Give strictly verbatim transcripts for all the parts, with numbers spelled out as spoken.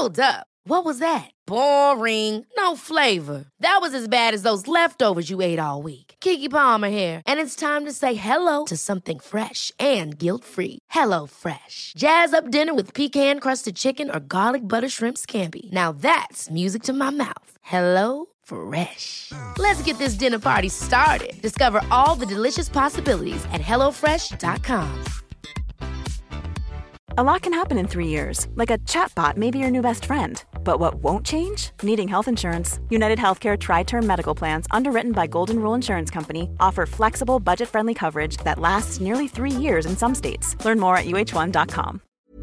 Hold up. What was that? Boring. No flavor. That was as bad as those leftovers you ate all week. Keke Palmer here, and it's time to say hello to something fresh and guilt-free. Hello Fresh. Jazz up dinner with pecan-crusted chicken or garlic butter shrimp scampi. Now that's music to my mouth. Hello Fresh. Let's get this dinner party started. Discover all the delicious possibilities at hello fresh dot com. A lot can happen in three years, like a chatbot may be your new best friend. But what won't change? Needing health insurance. United Healthcare Tri-Term Medical Plans, underwritten by Golden Rule Insurance Company, offer flexible, budget-friendly coverage that lasts nearly three years in some states. Learn more at U H one dot com.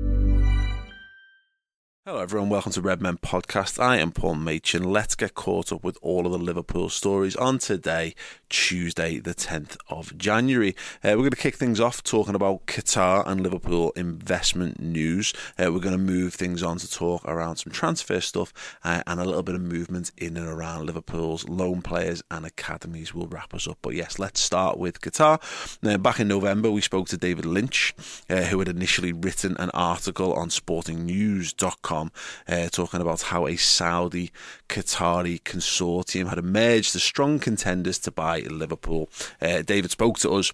Hello everyone, welcome to Red Men Podcast. I am Paul Machin. Let's get caught up with all of the Liverpool stories on today, Tuesday the tenth of January. Uh, we're going to kick things off talking about Qatar and Liverpool investment news. Uh, we're going to move things on to talk around some transfer stuff uh, and a little bit of movement in and around Liverpool's loan players and academies will wrap us up. But yes, let's start with Qatar. Uh, back in November, we spoke to David Lynch, uh, who had initially written an article on sporting news dot com Uh, talking about how a Saudi Qatari consortium had emerged as strong contenders to buy Liverpool. Uh, David spoke to us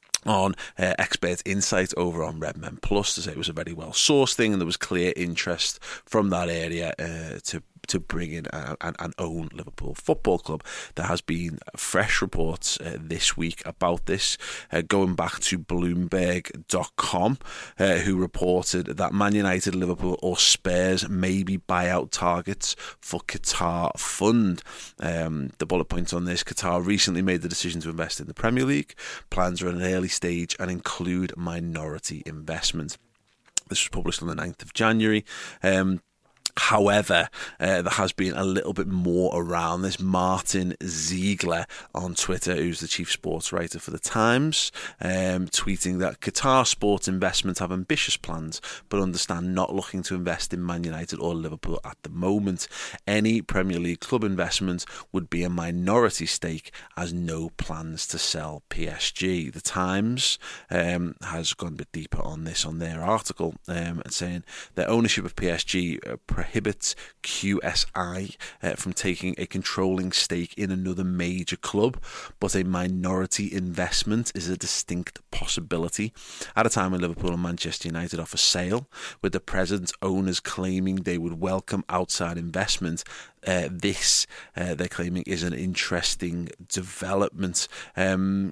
on uh, Expert Insight over on Redmen Plus to say it was a very well sourced thing and there was clear interest from that area uh, to to bring in uh, and, and own Liverpool Football Club. There has been fresh reports uh, this week about this, uh, going back to Bloomberg dot com, uh, who reported that Man United, Liverpool or Spurs may be buyout targets for Qatar Fund. Um, the bullet points on this: Qatar recently made the decision to invest in the Premier League. Plans are at an early stage and include minority investment. This was published on the ninth of January. Um, However, uh, there has been a little bit more around this. Martin Ziegler on Twitter, who's the chief sports writer for The Times, um, tweeting that Qatar Sports Investment have ambitious plans, but understand not looking to invest in Man United or Liverpool at the moment. Any Premier League club investment would be a minority stake, as no plans to sell P S G. The Times um, has gone a bit deeper on this on their article, um, and saying their ownership of P S G uh, prohibits Q S I uh, from taking a controlling stake in another major club, but a minority investment is a distinct possibility. At a time when Liverpool and Manchester United are for sale, with the present owners claiming they would welcome outside investment, uh, this, uh, they're claiming, is an interesting development. Um,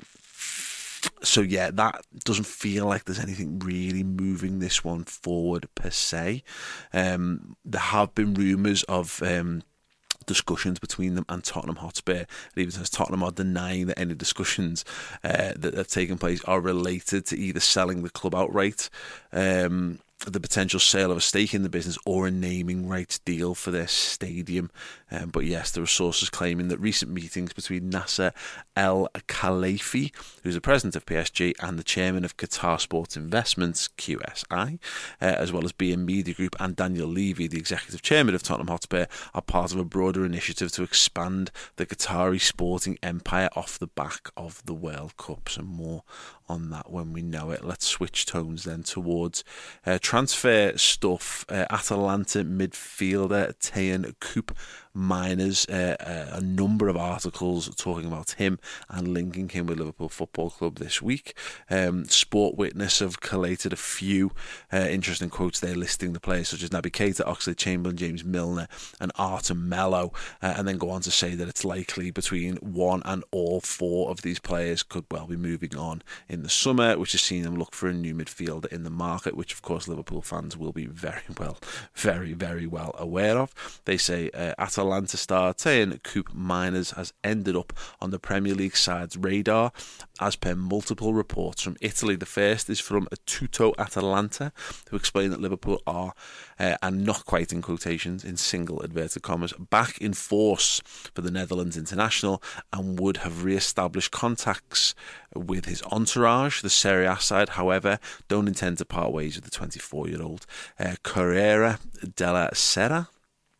So yeah, that doesn't feel like there's anything really moving this one forward per se. Um, there have been rumours of um, discussions between them and Tottenham Hotspur. It even says Tottenham are denying that any discussions uh, that have taken place are related to either selling the club outright, um, the potential sale of a stake in the business, or a naming rights deal for their stadium. Um, but yes, there are sources claiming that recent meetings between Nasser El Khelaïfi, who's the president of P S G, and the chairman of Qatar Sports Investments, Q S I, uh, as well as B M Media Group, and Daniel Levy, the executive chairman of Tottenham Hotspur, are part of a broader initiative to expand the Qatari sporting empire off the back of the World Cup. So more on that when we know it. Let's switch tones then towards uh, transfer stuff. Uh, Atalanta midfielder Tejan Koopmeiners, uh, uh, a number of articles talking about him and linking him with Liverpool Football Club this week. Um, Sport Witness have collated a few uh, interesting quotes there listing the players such as Naby Keita, Oxlade-Chamberlain, James Milner and Artem Melo, uh, and then go on to say that it's likely between one and all four of these players could well be moving on in the summer, which has seen them look for a new midfielder in the market, which of course Liverpool fans will be very well, very, very well aware of. They say uh, Atalanta star Tejan Koopmeiners has ended up on the Premier League side's radar, as per multiple reports from Italy. The first is from Tutto Atalanta, who explain that Liverpool are, uh, and not quite in quotations, in single inverted commas, back in force for the Netherlands international, and would have re-established contacts with his entourage. The Serie A side, however, don't intend to part ways with the twenty-four-year-old. Uh, Corriere della Sera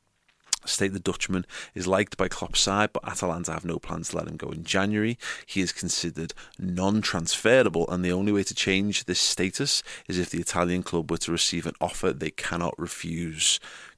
state the Dutchman is liked by Klopp's side, but Atalanta have no plans to let him go in January. He is considered non-transferable, and the only way to change this status is if the Italian club were to receive an offer they cannot refuse.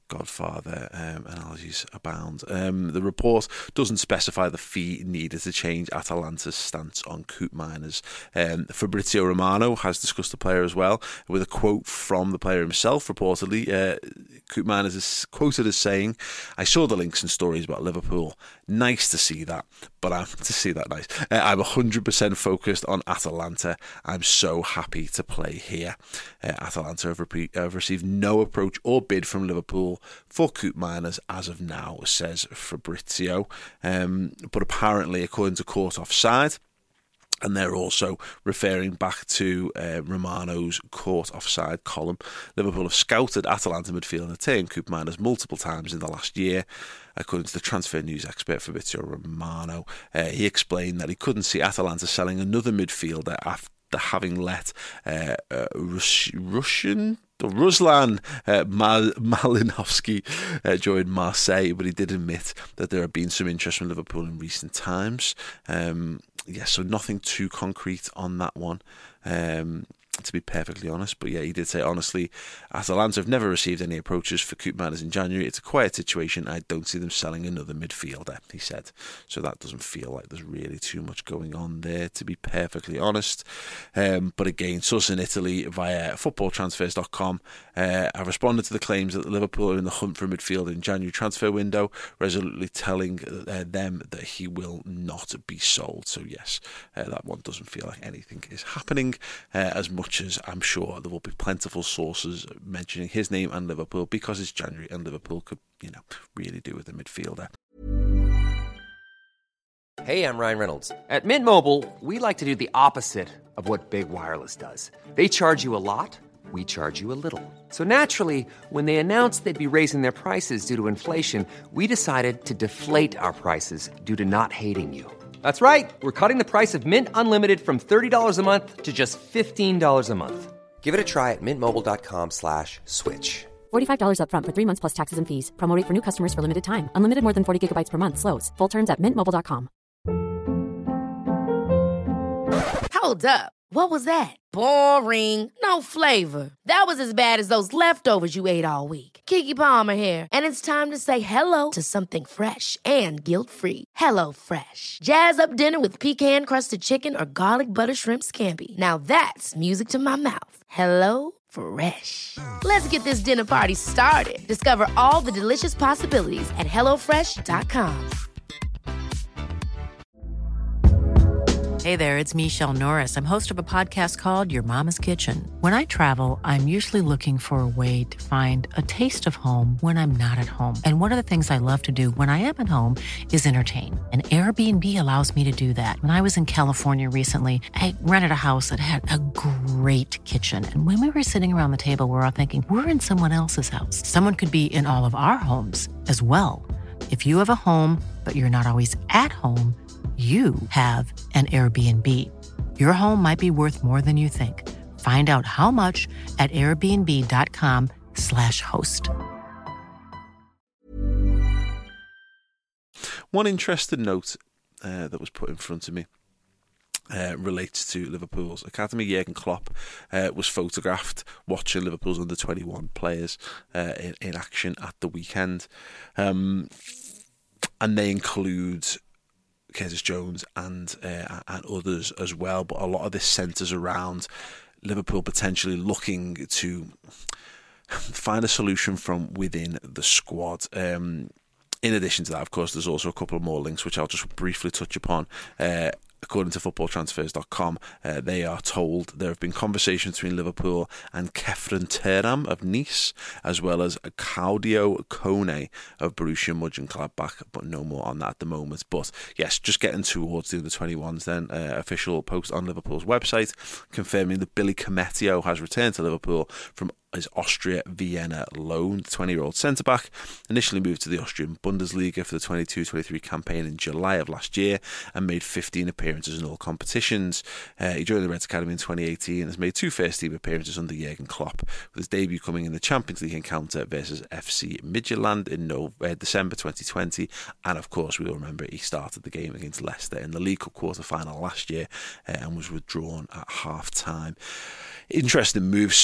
Godfather um, analogies abound. Um, the report doesn't specify the fee needed to change Atalanta's stance on Koopmeiners. Um, Fabrizio Romano has discussed the player as well, with a quote from the player himself, reportedly. Uh, Koopmeiners is quoted as saying, "I saw the links and stories about Liverpool. Nice to see that, but I'm to see that nice. Uh, I'm one hundred percent focused on Atalanta. I'm so happy to play here." Uh, Atalanta have, re- have received no approach or bid from Liverpool for Koopmeiners as of now, says Fabrizio. Um, but apparently, according to Court Offside, and they're also referring back to uh, Romano's Court Offside column, Liverpool have scouted Atalanta midfielder Teun Koopmeiners multiple times in the last year. According to the transfer news expert Fabrizio Romano, uh, he explained that he couldn't see Atalanta selling another midfielder after having let uh, uh, Rus- Russian... Ruslan uh, Mal- Malinovsky uh, joined Marseille, but he did admit that there had been some interest from Liverpool in recent times. Um, yeah, so nothing too concrete on that one, um, to be perfectly honest. But yeah, he did say, honestly, Atalanta have never received any approaches for Koopmeiners in January. It's a quiet situation. I don't see them selling another midfielder, he said. So that doesn't feel like there's really too much going on there, to be perfectly honest. Um, but again, sources in Italy via football transfers dot com uh, have responded to the claims that Liverpool are in the hunt for a midfielder in January transfer window, resolutely telling uh, them that he will not be sold. So yes, uh, that one doesn't feel like anything is happening, uh, as much as I'm sure there will be plentiful sources mentioning his name and Liverpool, because it's January and Liverpool could, you know, really do with a midfielder. Hey, I'm Ryan Reynolds. At Mint Mobile, we like to do the opposite of what Big Wireless does. They charge you a lot, we charge you a little. So naturally, when they announced they'd be raising their prices due to inflation, we decided to deflate our prices due to not hating you. That's right. We're cutting the price of Mint Unlimited from thirty dollars a month to just fifteen dollars a month. Give it a try at mintmobile.com slash switch. forty-five dollars up front for three months plus taxes and fees. Promo rate for new customers for limited time. Unlimited more than forty gigabytes per month. Slows full terms at mint mobile dot com. Hold up. What was that? Boring. No flavor. That was as bad as those leftovers you ate all week. Keke Palmer here, and it's time to say hello to something fresh and guilt-free. Hello Fresh. Jazz up dinner with pecan-crusted chicken or garlic butter shrimp scampi. Now that's music to my mouth. Hello Fresh. Let's get this dinner party started. Discover all the delicious possibilities at hello fresh dot com. Hey there, it's Michelle Norris. I'm host of a podcast called Your Mama's Kitchen. When I travel, I'm usually looking for a way to find a taste of home when I'm not at home. And one of the things I love to do when I am at home is entertain. And Airbnb allows me to do that. When I was in California recently, I rented a house that had a great kitchen. And when we were sitting around the table, we were all thinking, we're in someone else's house. Someone could be in all of our homes as well. If you have a home, but you're not always at home, you have an Airbnb. Your home might be worth more than you think. Find out how much at airbnb.com slash host. One interesting note uh, that was put in front of me uh, relates to Liverpool's academy. Jurgen Klopp uh, was photographed watching Liverpool's under twenty-one players uh, in, in action at the weekend. Um, and they include Curtis Jones and uh, and others as well, but a lot of this centres around Liverpool potentially looking to find a solution from within the squad. Um, in addition to that, of course, there's also a couple more links which I'll just briefly touch upon. Uh, According to football transfers dot com, uh, they are told there have been conversations between Liverpool and Kefren Turam of Nice, as well as Claudio Kone of Borussia Mönchengladbach, but no more on that at the moment. But yes, just getting towards the under twenty-ones then. Uh, official post on Liverpool's website confirming that Billy Cometio has returned to Liverpool from his Austria Vienna loan. The twenty-year-old centre-back initially moved to the Austrian Bundesliga for the twenty-two twenty-three campaign in July of last year and made fifteen appearances in all competitions. Uh, he joined the Reds Academy in twenty eighteen and has made two first-team appearances under Jurgen Klopp, with his debut coming in the Champions League encounter versus F C Midtjylland in no, uh, December twenty twenty. And of course, we all remember he started the game against Leicester in the League Cup quarter-final last year uh, and was withdrawn at half-time. Interesting moves.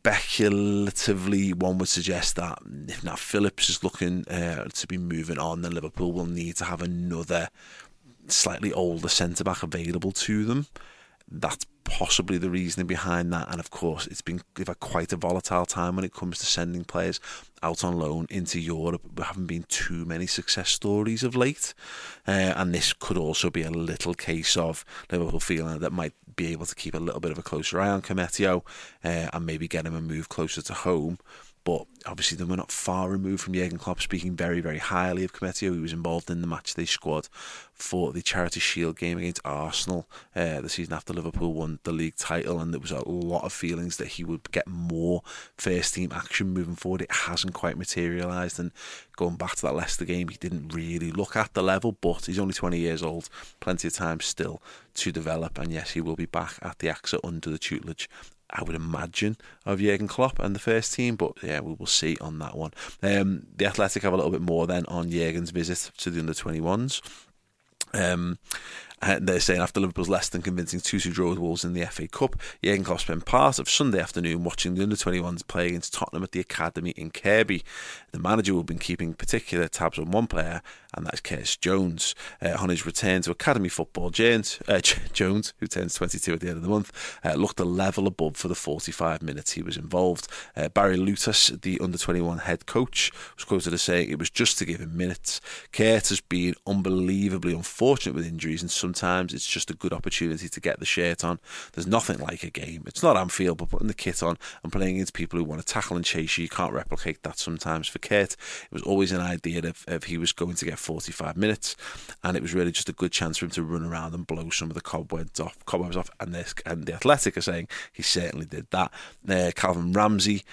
speculatively, one would suggest that if Nat Phillips is looking uh, to be moving on, then Liverpool will need to have another slightly older centre-back available to them. That's possibly the reasoning behind that. And of course, it's been they've had quite a volatile time when it comes to sending players out on loan into Europe. There haven't been too many success stories of late. Uh, and this could also be a little case of Liverpool feeling that might be able to keep a little bit of a closer eye on Koumetio uh, and maybe get him a move closer to home. But obviously, they were not far removed from Jurgen Klopp speaking very, very highly of Koumetio. He was involved in the matchday squad for the Charity Shield game against Arsenal uh, the season after Liverpool won the league title, and there was a lot of feelings that he would get more first-team action moving forward. It hasn't quite materialised, and going back to that Leicester game, he didn't really look at the level, but he's only twenty years old, plenty of time still to develop, and yes, he will be back at the A X A under the tutelage, I would imagine, of Jurgen Klopp and the first team, but yeah, we will see on that one. Um, the Athletic have a little bit more then on Jurgen's visit to the under twenty-ones. Um, and they're saying after Liverpool's less than convincing two two draw with Wolves in the F A Cup, Jurgen Klopp spent part of Sunday afternoon watching the under twenty-ones play against Tottenham at the Academy in Kirkby. The manager will have been keeping particular tabs on one player, and that's Curtis Jones. Uh, on his return to Academy football, Jones, uh, Jones, who turns twenty-two at the end of the month, uh, looked a level above for the forty-five minutes he was involved. Uh, Barry Lutas, the under twenty-one head coach, was quoted as saying it was just to give him minutes. Curtis has been unbelievably unfortunate with injuries, and sometimes it's just a good opportunity to get the shirt on. There's nothing like a game. It's not Anfield, but putting the kit on and playing against people who want to tackle and chase you, you can't replicate that sometimes. For Kurt, it was always an idea of, of he was going to get forty-five minutes, and it was really just a good chance for him to run around and blow some of the cobwebs off. Cobwebs off, and this and the Athletic are saying he certainly did that. Uh, Calvin Ramsey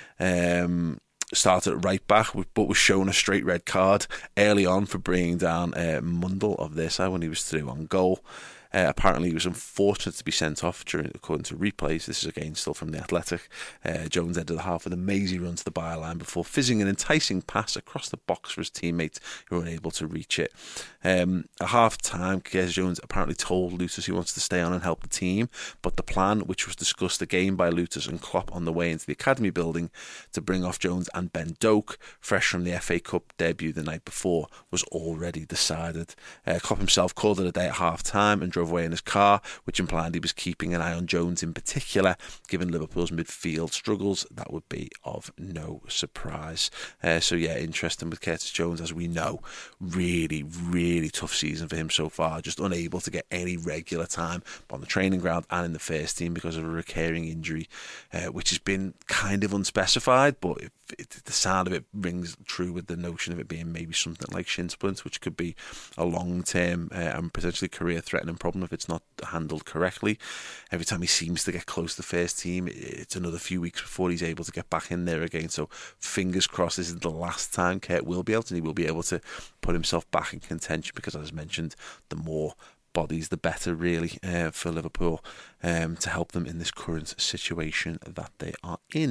Um, started at right back, but was shown a straight red card early on for bringing down uh, Mundle of their side when he was through on goal. Uh, apparently he was unfortunate to be sent off during, according to replays. This is again still from the Athletic. Uh, Jones entered the half with a mazy run to the byline before fizzing an enticing pass across the box for his teammates who were unable to reach it. Um, at half time, Curtis Jones apparently told Lutas he wants to stay on and help the team, but the plan, which was discussed again by Lutas and Klopp on the way into the Academy building to bring off Jones and Ben Doak, fresh from the F A Cup debut the night before, was already decided. Uh, Klopp himself called it a day at half time and drove away in his car, which implied he was keeping an eye on Jones in particular. Given Liverpool's midfield struggles, that would be of no surprise. Uh, so yeah, interesting with Curtis Jones, as we know, really, really tough season for him so far, just unable to get any regular time on the training ground and in the first team because of a recurring injury, uh, which has been kind of unspecified, but it, it, the sound of it rings true with the notion of it being maybe something like shin splints, which could be a long-term uh, and potentially career-threatening problem if it's not handled correctly. Every time he seems to get close to the first team, it's another few weeks before he's able to get back in there again. So fingers crossed this is the last time Kurt will be out and he will be able to put himself back in contention, because as mentioned, the more bodies the better really uh, for Liverpool um, to help them in this current situation that they are in.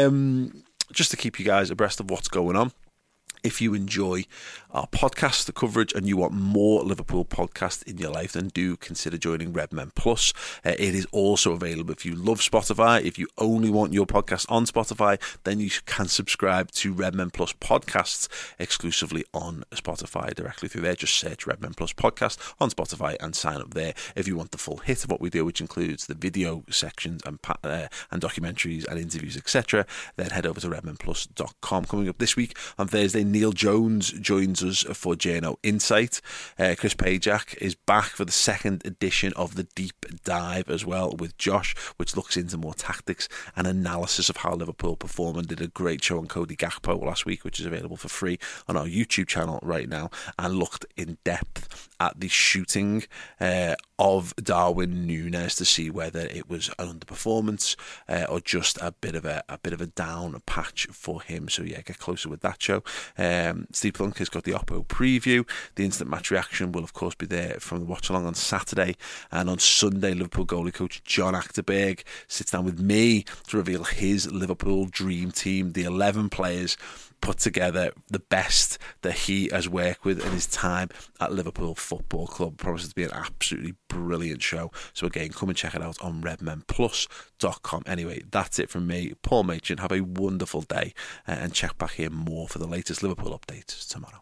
Um, just to keep you guys abreast of what's going on, if you enjoy our podcast, the coverage, and you want more Liverpool podcasts in your life, then do consider joining Redmen Plus. Uh, it is also available if you love Spotify. If you only want your podcast on Spotify, then you can subscribe to Redmen Plus podcasts exclusively on Spotify directly through there. Just search Redmen Plus podcast on Spotify and sign up there. If you want the full hit of what we do, which includes the video sections and uh, and documentaries and interviews, et cetera, then head over to redmen plus dot com. Coming up this week on Thursday, Neil Jones joins us for J N O Insight. Uh, Chris Pajak is back for the second edition of the Deep Dive as well with Josh, which looks into more tactics and analysis of how Liverpool perform, and did a great show on Cody Gakpo last week, which is available for free on our YouTube channel right now, and looked in depth at the shooting uh, of Darwin Núñez to see whether it was an underperformance uh, or just a bit of a, a bit of a down patch for him. So yeah, get closer with that show. Um, Steve Plunk has got the Oppo preview. The instant match reaction will, of course, be there from the watch along on Saturday. And on Sunday, Liverpool goalie coach John Achterberg sits down with me to reveal his Liverpool dream team, the eleven players put together, the best that he has worked with in his time at Liverpool Football Club. Promises to be an absolutely brilliant show. So again, come and check it out on redmen plus dot com. Anyway, that's it from me, Paul Machin. Have a wonderful day, uh, and check back here more for the latest Liverpool updates tomorrow.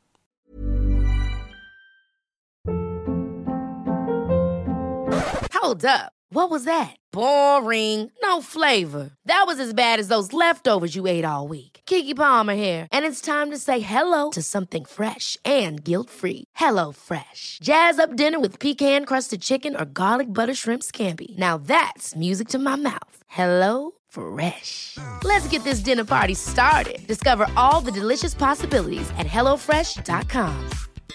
Hold up. What was that? Boring. No flavor. That was as bad as those leftovers you ate all week. Keke Palmer here, and it's time to say hello to something fresh and guilt-free. Hello Fresh. Jazz up dinner with pecan-crusted chicken or garlic butter shrimp scampi. Now that's music to my mouth. Hello Fresh. Let's get this dinner party started. Discover all the delicious possibilities at hello fresh dot com.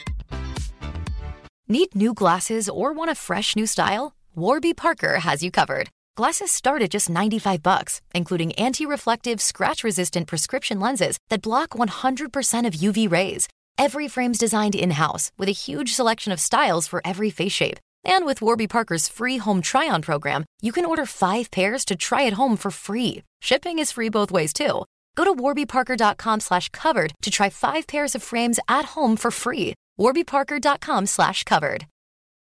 Need new glasses or want a fresh new style? Warby Parker has you covered. Glasses start at just ninety-five bucks, including anti-reflective, scratch-resistant prescription lenses that block one hundred percent of U V rays. Every frame's designed in-house with a huge selection of styles for every face shape. And with Warby Parker's free home try-on program, you can order five pairs to try at home for free. Shipping is free both ways, too. Go to warby parker dot com slash covered to try five pairs of frames at home for free. warby parker dot com slash covered.